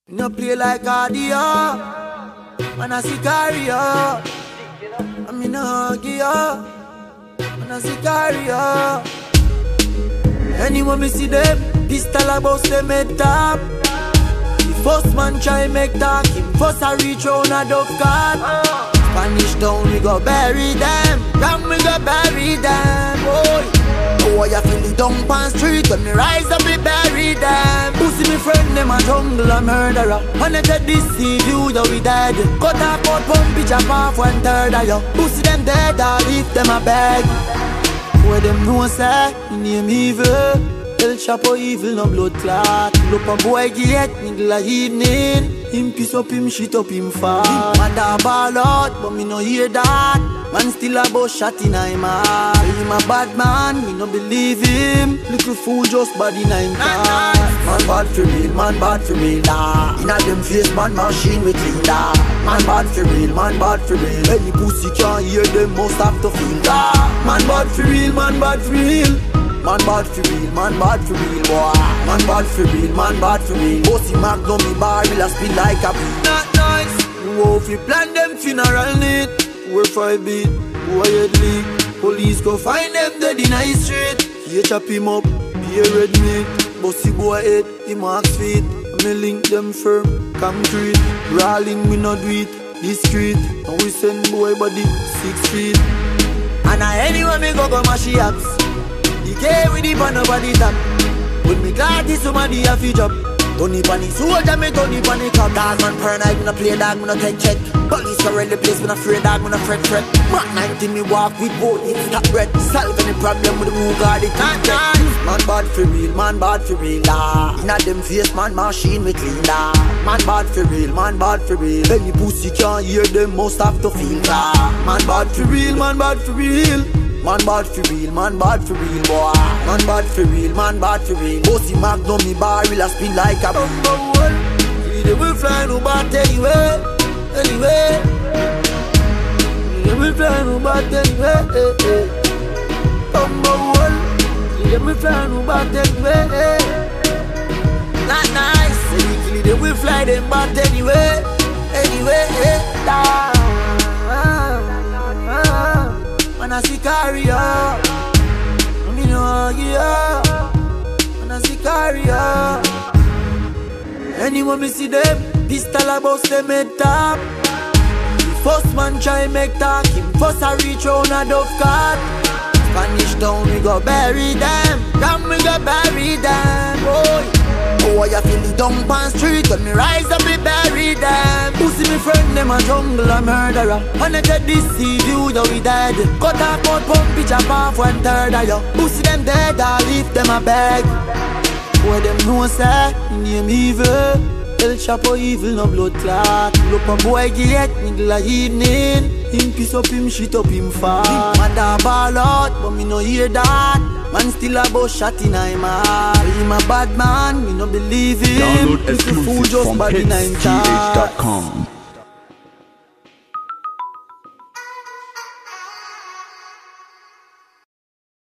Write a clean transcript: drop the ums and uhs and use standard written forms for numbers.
No play like cardio, man I see cardio. I mean no argue, man I see cardio. Anyone me see them, pistol a bust them head top. The first man try make talk, him first a reach round a dove card. Spanish town we go bury them, ram we go bury them, boy. Oh, you feel the dump on street when me rise up, me bury them. Pussy me friend, them a jungle a murderer. And I take this see you, you we dead. Cut off out pump, bitch up off 1/3 of you. Pussy them dead, I leave them a bag. Where them know say, me name evil. El Chapo evil, no blood clot. Look a boy get middle of evening. Him piss up, him shit up, him fall. Mad a ball out, but me no hear that. Man still a bout shot in him heart. Him a bad man, me no believe him. Little fool just bad in him car. Man bad for real, man bad for real, da. Inna them face, man machine we clean, da. Man bad for real, man bad for real. Any pussy can't hear them, must have to feel, da. Man bad for real, man bad for real. Man bad for real, man bad for real, boy. Man bad for real, man bad for real. Bossy Magnum, me barrel a spin like a beat. Not nice. Who if you plan them funeral need? Work for a beat, who a head leak. Police go find them dead in a street. He chop him up, be a red meat. Bossy boy head, he marks feet. Me link them firm, concrete. Brawling we not do it, discreet. And we send boy body 6 feet. And anywhere me go mashy ups. The game with the pan over the top. When me glad this somebody have a job. Tony Panny soldier, me Tony Panny cop. Dog man paranoid, me no play dog, me no take check. Police around the place, me no afraid dog, me no fret. Mark 19 me walk with both, it's top red. Solve any problem with the rule guard, it can't check. Man bad for real, man bad for real, da. Inna them face, man machine we clean, da. Man bad for real, man bad for real. Any pussy can't hear them, must have to feel, da. Man bad for real, man bad for real. Man bad for real, man bad for real, boy. Man bad for real, man bad for real. Bossy Magnum, me barrel a spin like a bumble. They will fly no bat anyway, anyway. They will fly no bat anyway, bumble. They will fly no bat anyway. Not nice. They will fly them bat anyway, anyway. Man I see cardio, me no argue. Man I see cardio. Anyone me see them, pistol a bust them head top. The first man try make talk, him first a reach round a dove card. Spanish town we go bury them, ram we go bury them, boy. Oh, you feel the dump on street when me rise up, me bury them. Pussy me friend, them a jungle a murderer. And I take this see you, you we dead. Cut off out pump, bitch up off 1/3 of you. Pussy them dead, I leave them a bag. Where them know say, me name evil. El Chapo evil, no blood clot. Look a boy get middle of evening. Him piss up, him shit up, him fall. Mad a ball out, but me no hear that. Man still a bout shot in him heart. Him a bad man, me no believe him. Download exclusive from hitsgh.com.